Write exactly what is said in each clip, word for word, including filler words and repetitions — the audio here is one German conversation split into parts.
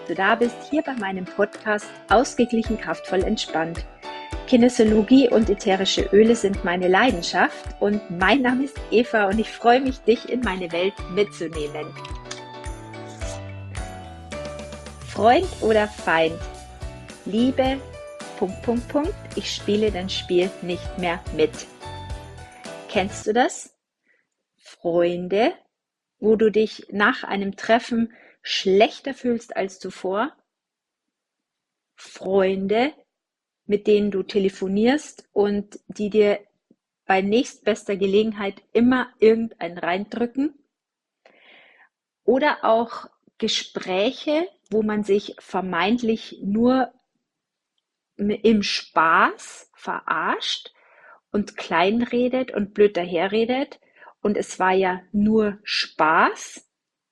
du da bist, hier bei meinem Podcast Ausgeglichen, kraftvoll, entspannt. Kinesiologie und ätherische Öle sind meine Leidenschaft und mein Name ist Eva und ich freue mich, dich in meine Welt mitzunehmen. Freund oder Feind? Liebe, Punkt, Punkt, Punkt, ich spiele dein Spiel nicht mehr mit. Kennst du das? Freunde, wo du dich nach einem Treffen schlechter fühlst als zuvor? Freunde, mit denen du telefonierst und die dir bei nächstbester Gelegenheit immer irgendein reindrücken? Oder auch Gespräche, wo man sich vermeintlich nur im Spaß verarscht und kleinredet und blöd daherredet und es war ja nur Spaß.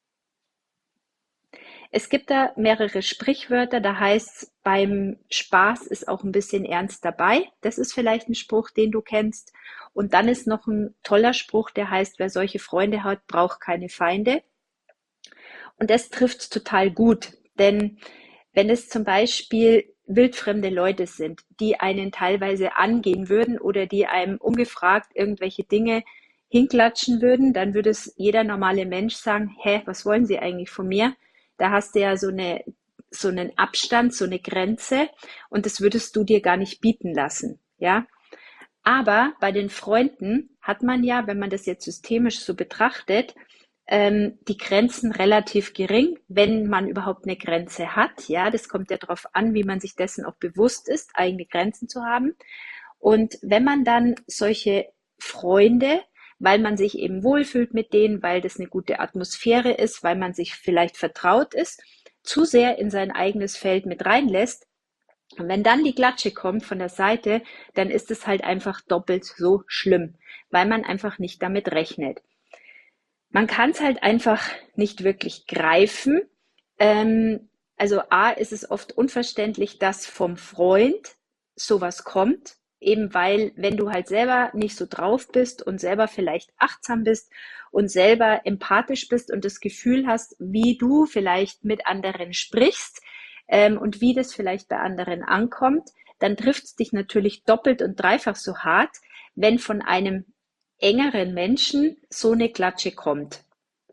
Es gibt da mehrere Sprichwörter, da heißt es, beim Spaß ist auch ein bisschen Ernst dabei. Das ist vielleicht ein Spruch, den du kennst. Und dann ist noch ein toller Spruch, der heißt, wer solche Freunde hat, braucht keine Feinde. Und das trifft total gut, denn wenn es zum Beispiel wildfremde Leute sind, die einen teilweise angehen würden oder die einem ungefragt irgendwelche Dinge hinklatschen würden, dann würde es jeder normale Mensch sagen, hä, was wollen Sie eigentlich von mir? Da hast du ja so eine, so einen Abstand, so eine Grenze und das würdest du dir gar nicht bieten lassen, ja? Aber bei den Freunden hat man ja, wenn man das jetzt systemisch so betrachtet, ähm, die Grenzen relativ gering, wenn man überhaupt eine Grenze hat. Ja, das kommt ja darauf an, wie man sich dessen auch bewusst ist, eigene Grenzen zu haben. Und wenn man dann solche Freunde, weil man sich eben wohlfühlt mit denen, weil das eine gute Atmosphäre ist, weil man sich vielleicht vertraut ist, zu sehr in sein eigenes Feld mit reinlässt, und wenn dann die Klatsche kommt von der Seite, dann ist es halt einfach doppelt so schlimm, weil man einfach nicht damit rechnet. Man kann es halt einfach nicht wirklich greifen. Ähm, also A, ist es oft unverständlich, dass vom Freund sowas kommt, eben weil, wenn du halt selber nicht so drauf bist und selber vielleicht achtsam bist und selber empathisch bist und das Gefühl hast, wie du vielleicht mit anderen sprichst, ähm, und wie das vielleicht bei anderen ankommt, dann trifft es dich natürlich doppelt und dreifach so hart, wenn von einem engeren Menschen so eine Klatsche kommt.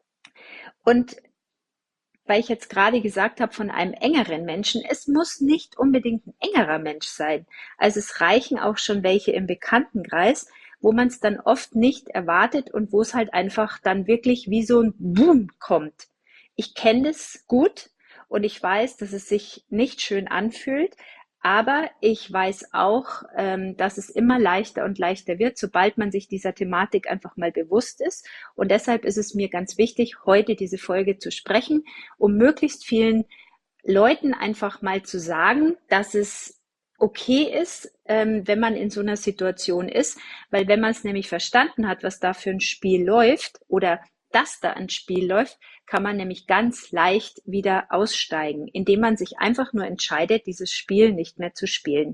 Und weil ich jetzt gerade gesagt habe, von einem engeren Menschen, es muss nicht unbedingt ein engerer Mensch sein. Also es reichen auch schon welche im Bekanntenkreis, wo man es dann oft nicht erwartet und wo es halt einfach dann wirklich wie so ein Boom kommt. Ich kenne das gut und ich weiß, dass es sich nicht schön anfühlt, aber ich weiß auch, ähm, dass es immer leichter und leichter wird, sobald man sich dieser Thematik einfach mal bewusst ist. Und deshalb ist es mir ganz wichtig, heute diese Folge zu sprechen, um möglichst vielen Leuten einfach mal zu sagen, dass es okay ist, ähm, wenn man in so einer Situation ist, weil wenn man es nämlich verstanden hat, was da für ein Spiel läuft oder dass da ein Spiel läuft, kann man nämlich ganz leicht wieder aussteigen, indem man sich einfach nur entscheidet, dieses Spiel nicht mehr zu spielen.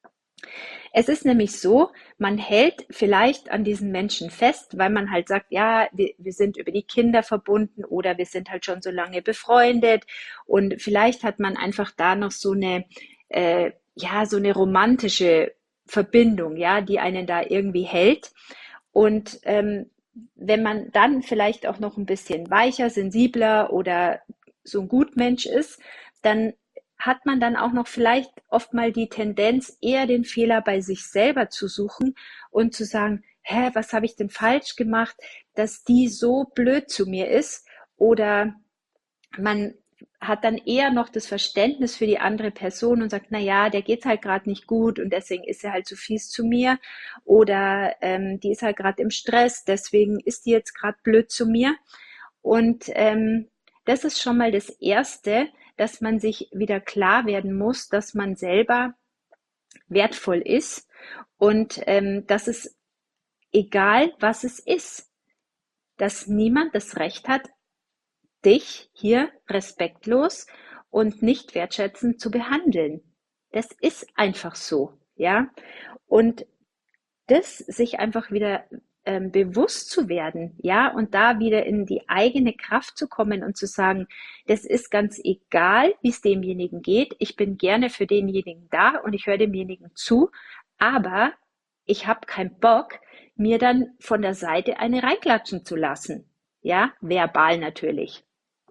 Es ist nämlich so, man hält vielleicht an diesen Menschen fest, weil man halt sagt, ja, wir, wir sind über die Kinder verbunden oder wir sind halt schon so lange befreundet und vielleicht hat man einfach da noch so eine, äh, ja, so eine romantische Verbindung, ja, die einen da irgendwie hält. Und ähm, wenn man dann vielleicht auch noch ein bisschen weicher, sensibler oder so ein Gutmensch ist, dann hat man dann auch noch vielleicht oft mal die Tendenz, eher den Fehler bei sich selber zu suchen und zu sagen, hä, was habe ich denn falsch gemacht, dass die so blöd zu mir ist? Oder man hat dann eher noch das Verständnis für die andere Person und sagt, na ja, der geht's halt gerade nicht gut und deswegen ist er halt so fies zu mir. Oder ähm, die ist halt gerade im Stress, deswegen ist die jetzt gerade blöd zu mir. Und ähm, das ist schon mal das Erste, dass man sich wieder klar werden muss, dass man selber wertvoll ist und ähm, dass es egal, was es ist, dass niemand das Recht hat, dich hier respektlos und nicht wertschätzend zu behandeln. Das ist einfach so, ja. Und das sich einfach wieder ähm, bewusst zu werden, ja, und da wieder in die eigene Kraft zu kommen und zu sagen, das ist ganz egal, wie es demjenigen geht. Ich bin gerne für denjenigen da und ich höre demjenigen zu, aber ich habe keinen Bock, mir dann von der Seite eine reinklatschen zu lassen. Ja, verbal natürlich.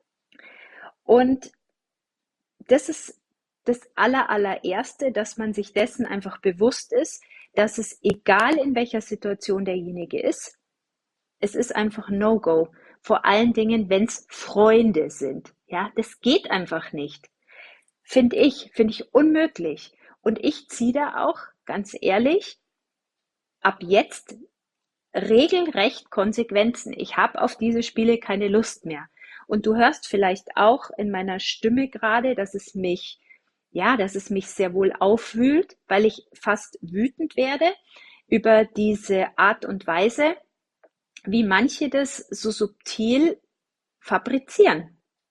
Und das ist das aller, allererste, dass man sich dessen einfach bewusst ist, dass es egal in welcher Situation derjenige ist, es ist einfach No-Go. Vor allen Dingen, wenn es Freunde sind. Ja, das geht einfach nicht. Finde ich, finde ich unmöglich. Und ich ziehe da auch, ganz ehrlich, ab jetzt regelrecht Konsequenzen. Ich habe auf diese Spiele keine Lust mehr. Und du hörst vielleicht auch in meiner Stimme gerade, dass es mich, ja, dass es mich sehr wohl aufwühlt, weil ich fast wütend werde über diese Art und Weise, wie manche das so subtil fabrizieren.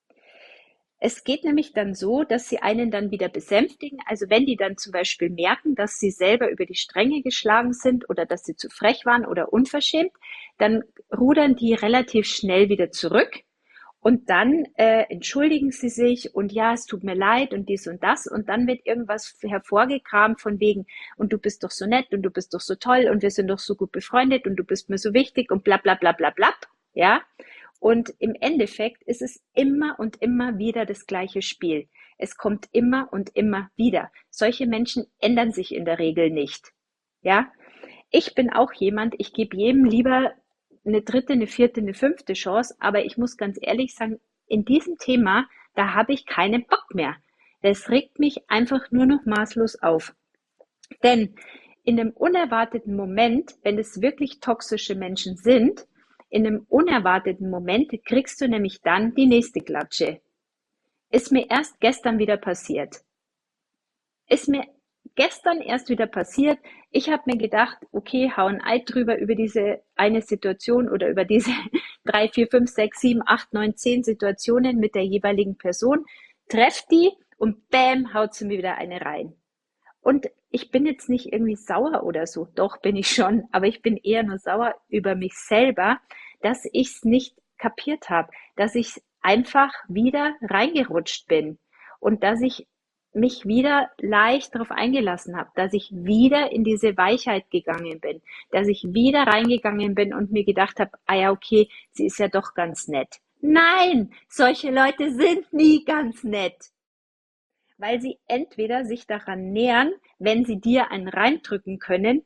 Es geht nämlich dann so, dass sie einen dann wieder besänftigen. Also wenn die dann zum Beispiel merken, dass sie selber über die Stränge geschlagen sind oder dass sie zu frech waren oder unverschämt, dann rudern die relativ schnell wieder zurück und dann äh, entschuldigen sie sich und ja, es tut mir leid und dies und das und dann wird irgendwas hervorgekramt von wegen und du bist doch so nett und du bist doch so toll und wir sind doch so gut befreundet und du bist mir so wichtig und bla bla bla bla bla, ja. Und im Endeffekt ist es immer und immer wieder das gleiche Spiel. Es kommt immer und immer wieder. Solche Menschen ändern sich in der Regel nicht. Ja, ich bin auch jemand, ich gebe jedem lieber eine dritte, eine vierte, eine fünfte Chance, aber ich muss ganz ehrlich sagen, in diesem Thema, da habe ich keinen Bock mehr. Das regt mich einfach nur noch maßlos auf. Denn in einem unerwarteten Moment, wenn es wirklich toxische Menschen sind, in einem unerwarteten Moment kriegst du nämlich dann die nächste Klatsche. Ist mir erst gestern wieder passiert. Ist mir gestern erst wieder passiert. Ich habe mir gedacht, okay, hau ein Ei drüber über diese eine Situation oder über diese drei, vier, fünf, sechs, sieben, acht, neun, zehn Situationen mit der jeweiligen Person, treff die und bam, haut sie mir wieder eine rein. Und ich bin jetzt nicht irgendwie sauer oder so, doch bin ich schon, aber ich bin eher nur sauer über mich selber, dass ich es nicht kapiert habe, dass ich einfach wieder reingerutscht bin und dass ich mich wieder leicht darauf eingelassen habe, dass ich wieder in diese Weichheit gegangen bin, dass ich wieder reingegangen bin und mir gedacht habe, ah ja, okay, sie ist ja doch ganz nett. Nein, solche Leute sind nie ganz nett, weil sie entweder sich daran nähern, wenn sie dir einen reindrücken können.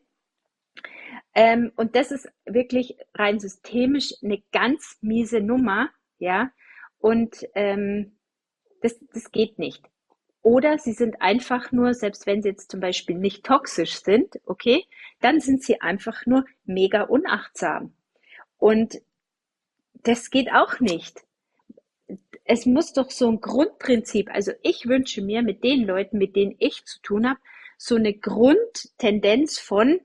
Ähm, und das ist wirklich rein systemisch eine ganz miese Nummer, ja. Und ähm, das, das geht nicht. Oder sie sind einfach nur, selbst wenn sie jetzt zum Beispiel nicht toxisch sind, okay, dann sind sie einfach nur mega unachtsam. Und das geht auch nicht. Es muss doch so ein Grundprinzip, also ich wünsche mir mit den Leuten, mit denen ich zu tun habe, so eine Grundtendenz von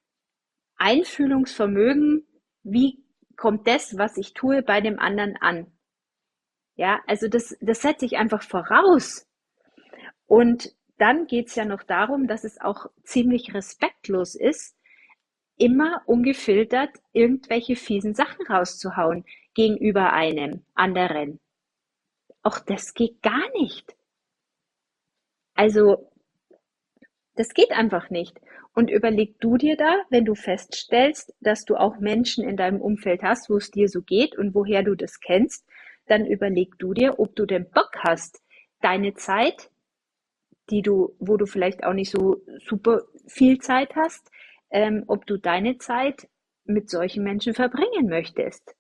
Einfühlungsvermögen, wie kommt das, was ich tue, bei dem anderen an? Ja, also das, das setze ich einfach voraus. Und dann geht's ja noch darum, dass es auch ziemlich respektlos ist, immer ungefiltert irgendwelche fiesen Sachen rauszuhauen gegenüber einem anderen. Auch das geht gar nicht. Also, das geht einfach nicht. Und überleg du dir da, wenn du feststellst, dass du auch Menschen in deinem Umfeld hast, wo es dir so geht und woher du das kennst, dann überleg du dir, ob du den Bock hast, deine Zeit, die du, wo du vielleicht auch nicht so super viel Zeit hast, ähm, ob du deine Zeit mit solchen Menschen verbringen möchtest.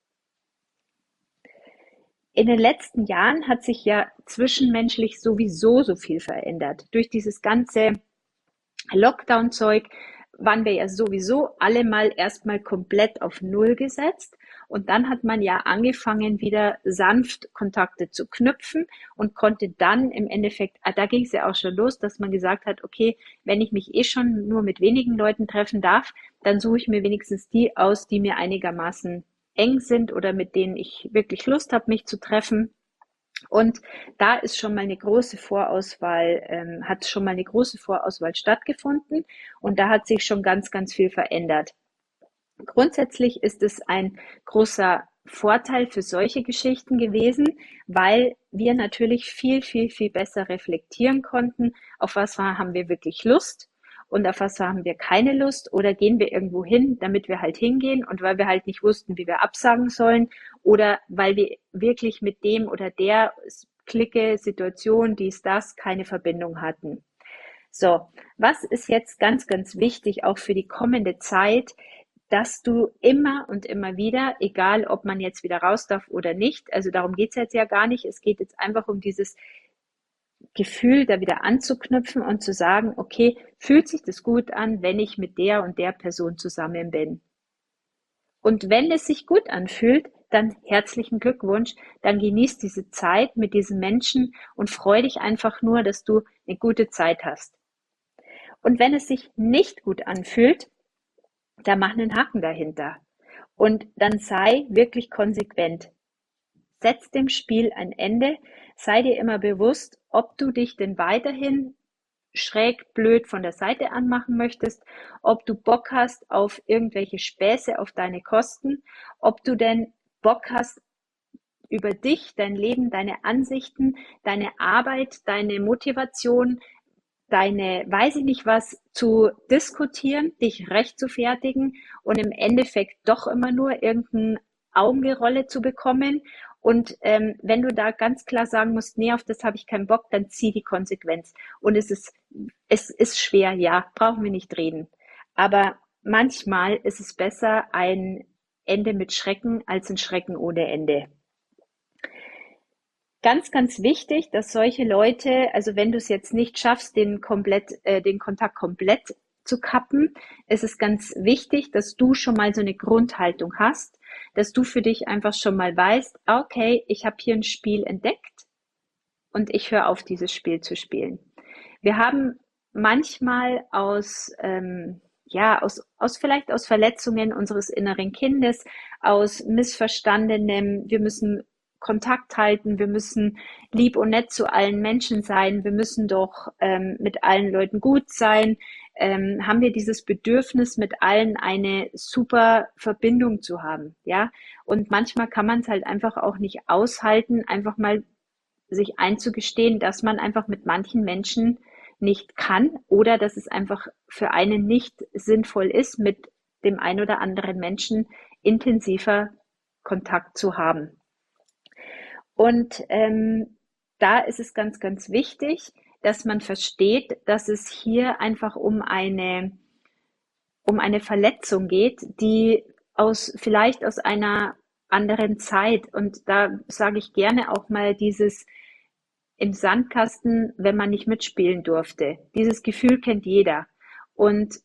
In den letzten Jahren hat sich ja zwischenmenschlich sowieso so viel verändert. Durch dieses ganze Lockdown-Zeug waren wir ja sowieso alle mal erstmal komplett auf Null gesetzt. Und dann hat man ja angefangen, wieder sanft Kontakte zu knüpfen und konnte dann im Endeffekt, ah, da ging es ja auch schon los, dass man gesagt hat, okay, wenn ich mich eh schon nur mit wenigen Leuten treffen darf, dann suche ich mir wenigstens die aus, die mir einigermaßen eng sind oder mit denen ich wirklich Lust habe, mich zu treffen. Und da ist schon mal eine große Vorauswahl, ähm, hat schon mal eine große Vorauswahl stattgefunden und da hat sich schon ganz, ganz viel verändert. Grundsätzlich ist es ein großer Vorteil für solche Geschichten gewesen, weil wir natürlich viel, viel, viel besser reflektieren konnten, auf was haben wir wirklich Lust und auf was haben wir keine Lust oder gehen wir irgendwo hin, damit wir halt hingehen und weil wir halt nicht wussten, wie wir absagen sollen oder weil wir wirklich mit dem oder der Clique, Situation, dies, das keine Verbindung hatten. So, was ist jetzt ganz, ganz wichtig, auch für die kommende Zeit, dass du immer und immer wieder, egal ob man jetzt wieder raus darf oder nicht, also darum geht's jetzt ja gar nicht, es geht jetzt einfach um dieses Gefühl, da wieder anzuknüpfen und zu sagen, okay, fühlt sich das gut an, wenn ich mit der und der Person zusammen bin? Und wenn es sich gut anfühlt, dann herzlichen Glückwunsch, dann genieß diese Zeit mit diesen Menschen und freu dich einfach nur, dass du eine gute Zeit hast. Und wenn es sich nicht gut anfühlt, dann mach einen Haken dahinter. Und dann sei wirklich konsequent. Setz dem Spiel ein Ende. Sei dir immer bewusst, ob du dich denn weiterhin schräg blöd von der Seite anmachen möchtest, ob du Bock hast auf irgendwelche Späße auf deine Kosten, ob du denn Bock hast, über dich, dein Leben, deine Ansichten, deine Arbeit, deine Motivation, deine, weiß ich nicht was, zu diskutieren, dich rechtfertigen und im Endeffekt doch immer nur irgendein Augengerolle zu bekommen. Und ähm, wenn du da ganz klar sagen musst, nee, auf das habe ich keinen Bock, dann zieh die Konsequenz. Und es ist, es ist schwer, ja, brauchen wir nicht reden. Aber manchmal ist es besser ein Ende mit Schrecken als ein Schrecken ohne Ende. Ganz, ganz wichtig, dass solche Leute, also wenn du es jetzt nicht schaffst, den komplett, äh, den Kontakt komplett zu kappen, ist es ganz wichtig, dass du schon mal so eine Grundhaltung hast, dass du für dich einfach schon mal weißt, okay, ich habe hier ein Spiel entdeckt und ich höre auf, dieses Spiel zu spielen. Wir haben manchmal aus, ähm, ja, aus, aus vielleicht aus Verletzungen unseres inneren Kindes, aus Missverstandenem, wir müssen Kontakt halten, wir müssen lieb und nett zu allen Menschen sein, wir müssen doch ähm, mit allen Leuten gut sein, ähm, haben wir dieses Bedürfnis, mit allen eine super Verbindung zu haben, ja. Und manchmal kann man es halt einfach auch nicht aushalten, einfach mal sich einzugestehen, dass man einfach mit manchen Menschen nicht kann oder dass es einfach für einen nicht sinnvoll ist, mit dem ein oder anderen Menschen intensiver Kontakt zu haben. Und ähm, da ist es ganz, ganz wichtig, dass man versteht, dass es hier einfach um eine, um eine Verletzung geht, die aus, vielleicht aus einer anderen Zeit. Und da sage ich gerne auch mal dieses im Sandkasten, wenn man nicht mitspielen durfte. Dieses Gefühl kennt jeder. Und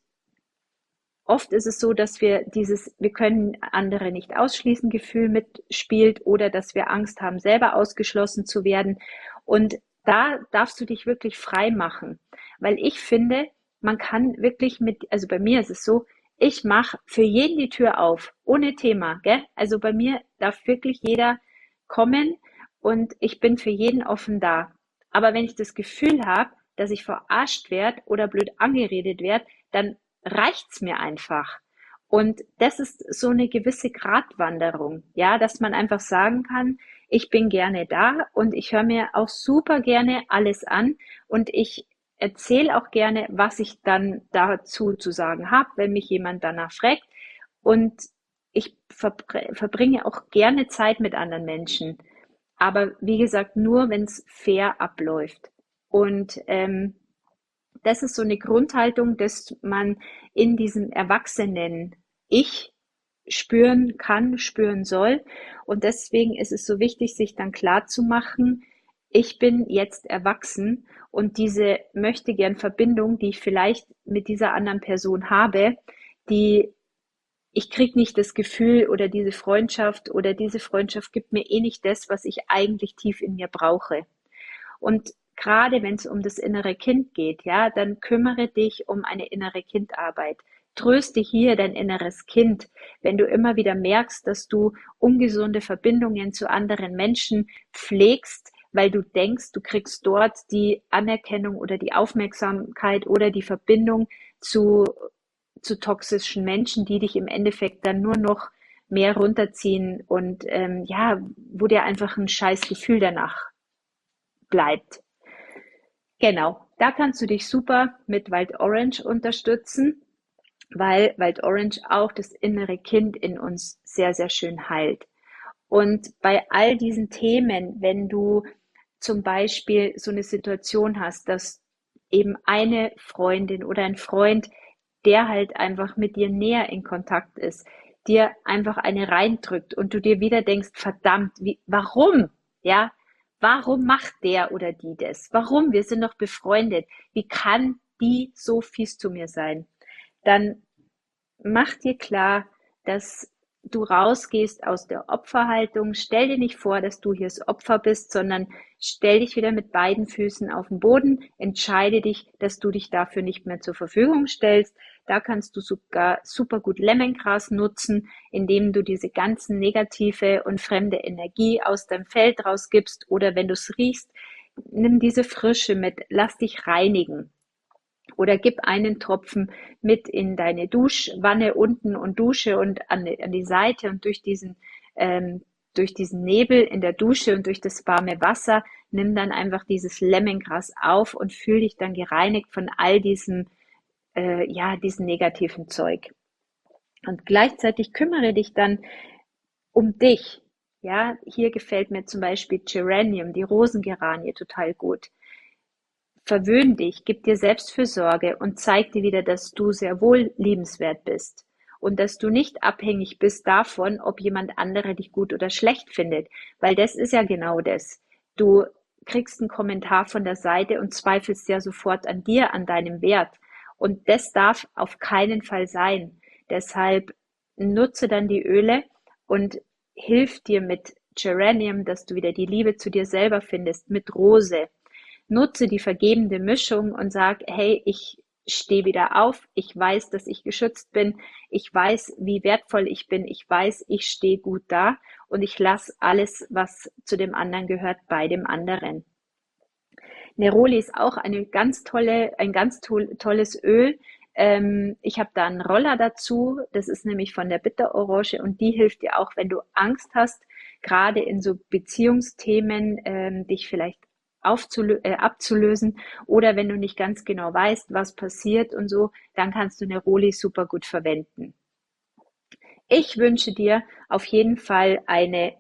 oft ist es so, dass wir dieses, wir können andere nicht ausschließen, Gefühl mitspielt oder dass wir Angst haben, selber ausgeschlossen zu werden. Und da darfst du dich wirklich frei machen. Weil ich finde, man kann wirklich mit, also bei mir ist es so, ich mache für jeden die Tür auf, ohne Thema, gell? Also bei mir darf wirklich jeder kommen und ich bin für jeden offen da. Aber wenn ich das Gefühl habe, dass ich verarscht werde oder blöd angeredet werde, dann reicht's mir einfach. Und das ist so eine gewisse Gratwanderung, ja, dass man einfach sagen kann, ich bin gerne da und ich höre mir auch super gerne alles an und ich erzähle auch gerne, was ich dann dazu zu sagen habe, wenn mich jemand danach fragt. Und ich verbringe auch gerne Zeit mit anderen Menschen. Aber wie gesagt, nur wenn es fair abläuft. Und ähm, das ist so eine Grundhaltung, dass man in diesem erwachsenen Ich spüren kann, spüren soll. Und deswegen ist es so wichtig, sich dann klar zu machen, ich bin jetzt erwachsen und diese möchte gern Verbindung, die ich vielleicht mit dieser anderen Person habe, die ich krieg nicht das Gefühl oder diese Freundschaft oder diese Freundschaft gibt mir eh nicht das, was ich eigentlich tief in mir brauche. Und gerade wenn es um das innere Kind geht, ja, dann kümmere dich um eine innere Kindarbeit. Tröste hier dein inneres Kind, wenn du immer wieder merkst, dass du ungesunde Verbindungen zu anderen Menschen pflegst, weil du denkst, du kriegst dort die Anerkennung oder die Aufmerksamkeit oder die Verbindung zu zu toxischen Menschen, die dich im Endeffekt dann nur noch mehr runterziehen und ähm, ja, wo dir einfach ein scheiß Gefühl danach bleibt. Genau, da kannst du dich super mit Wild Orange unterstützen, weil Wild Orange auch das innere Kind in uns sehr, sehr schön heilt. Und bei all diesen Themen, wenn du zum Beispiel so eine Situation hast, dass eben eine Freundin oder ein Freund, der halt einfach mit dir näher in Kontakt ist, dir einfach eine reindrückt und du dir wieder denkst, verdammt, wie, warum? Ja, warum macht der oder die das? Warum? Wir sind doch befreundet. Wie kann die so fies zu mir sein? Dann mach dir klar, dass du rausgehst aus der Opferhaltung. Stell dir nicht vor, dass du hier das Opfer bist, sondern stell dich wieder mit beiden Füßen auf den Boden. Entscheide dich, dass du dich dafür nicht mehr zur Verfügung stellst. Da kannst du sogar super gut Lemongras nutzen, indem du diese ganzen negative und fremde Energie aus deinem Feld rausgibst. Oder wenn du es riechst, nimm diese Frische mit, lass dich reinigen. Oder gib einen Tropfen mit in deine Duschwanne unten und dusche und an die, an die Seite und durch diesen, ähm, durch diesen Nebel in der Dusche und durch das warme Wasser, nimm dann einfach dieses Lemongras auf und fühl dich dann gereinigt von all diesem, äh, ja, diesem negativen Zeug. Und gleichzeitig kümmere dich dann um dich. Ja, hier gefällt mir zum Beispiel Geranium, die Rosengeranie, total gut. Verwöhn dich, gib dir Selbstfürsorge und zeig dir wieder, dass du sehr wohl liebenswert bist und dass du nicht abhängig bist davon, ob jemand andere dich gut oder schlecht findet, weil das ist ja genau das. Du kriegst einen Kommentar von der Seite und zweifelst ja sofort an dir, an deinem Wert. Und das darf auf keinen Fall sein. Deshalb nutze dann die Öle und hilf dir mit Geranium, dass du wieder die Liebe zu dir selber findest, mit Rose. Nutze die vergebende Mischung und sag, hey, ich stehe wieder auf, ich weiß, dass ich geschützt bin, ich weiß, wie wertvoll ich bin, ich weiß, ich stehe gut da und ich lasse alles, was zu dem anderen gehört, bei dem anderen. Neroli ist auch eine ganz tolle, ein ganz to- tolles Öl. Ähm, ich habe da einen Roller dazu, das ist nämlich von der Bitterorange und die hilft dir auch, wenn du Angst hast, gerade in so Beziehungsthemen, ähm, dich vielleicht aufzulö äh, abzulösen oder wenn du nicht ganz genau weißt, was passiert und so, dann kannst du Neroli super gut verwenden. Ich wünsche dir auf jeden Fall eine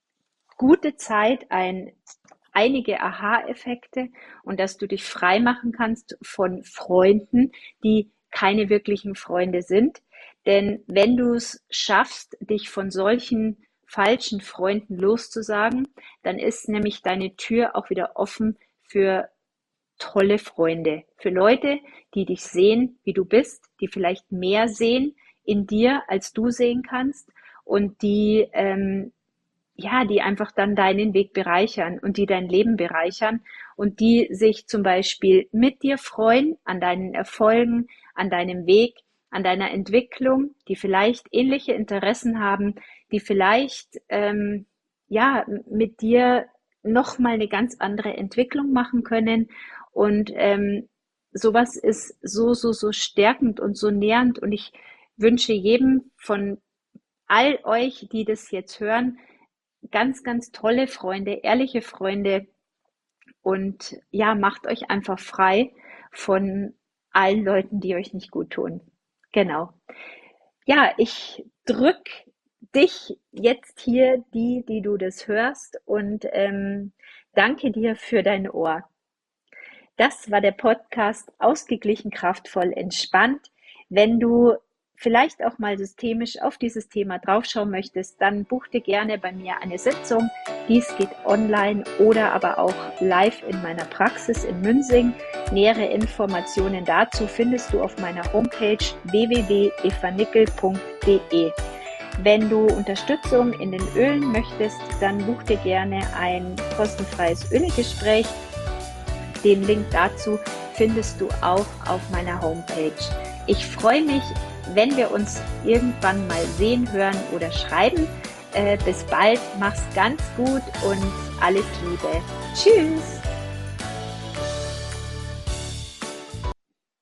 gute Zeit, ein, einige Aha-Effekte und dass du dich frei machen kannst von Freunden, die keine wirklichen Freunde sind. Denn wenn du es schaffst, dich von solchen falschen Freunden loszusagen, dann ist nämlich deine Tür auch wieder offen für tolle Freunde, für Leute, die dich sehen, wie du bist, die vielleicht mehr sehen in dir, als du sehen kannst und die ähm, ja, die einfach dann deinen Weg bereichern und die dein Leben bereichern und die sich zum Beispiel mit dir freuen an deinen Erfolgen, an deinem Weg, an deiner Entwicklung, die vielleicht ähnliche Interessen haben, die vielleicht ähm, ja mit dir noch mal eine ganz andere Entwicklung machen können und ähm, sowas ist so so so stärkend und so nährend und ich wünsche jedem von all euch, die das jetzt hören, ganz, ganz tolle Freunde, ehrliche Freunde und ja, macht euch einfach frei von allen Leuten, die euch nicht gut tun. Genau. Ja, ich drück dich jetzt hier, die, die du das hörst und ähm, danke dir für dein Ohr. Das war der Podcast Ausgeglichen, kraftvoll, entspannt. Wenn du vielleicht auch mal systemisch auf dieses Thema draufschauen möchtest, dann buch dir gerne bei mir eine Sitzung. Dies geht online oder aber auch live in meiner Praxis in Münsing. Nähere Informationen dazu findest du auf meiner Homepage w w w punkt eva nickel punkt d e. Wenn du Unterstützung in den Ölen möchtest, dann buch dir gerne ein kostenfreies Ölegespräch. Den Link dazu findest du auch auf meiner Homepage. Ich freue mich, wenn wir uns irgendwann mal sehen, hören oder schreiben. Äh, bis bald, mach's ganz gut und alles Liebe. Tschüss!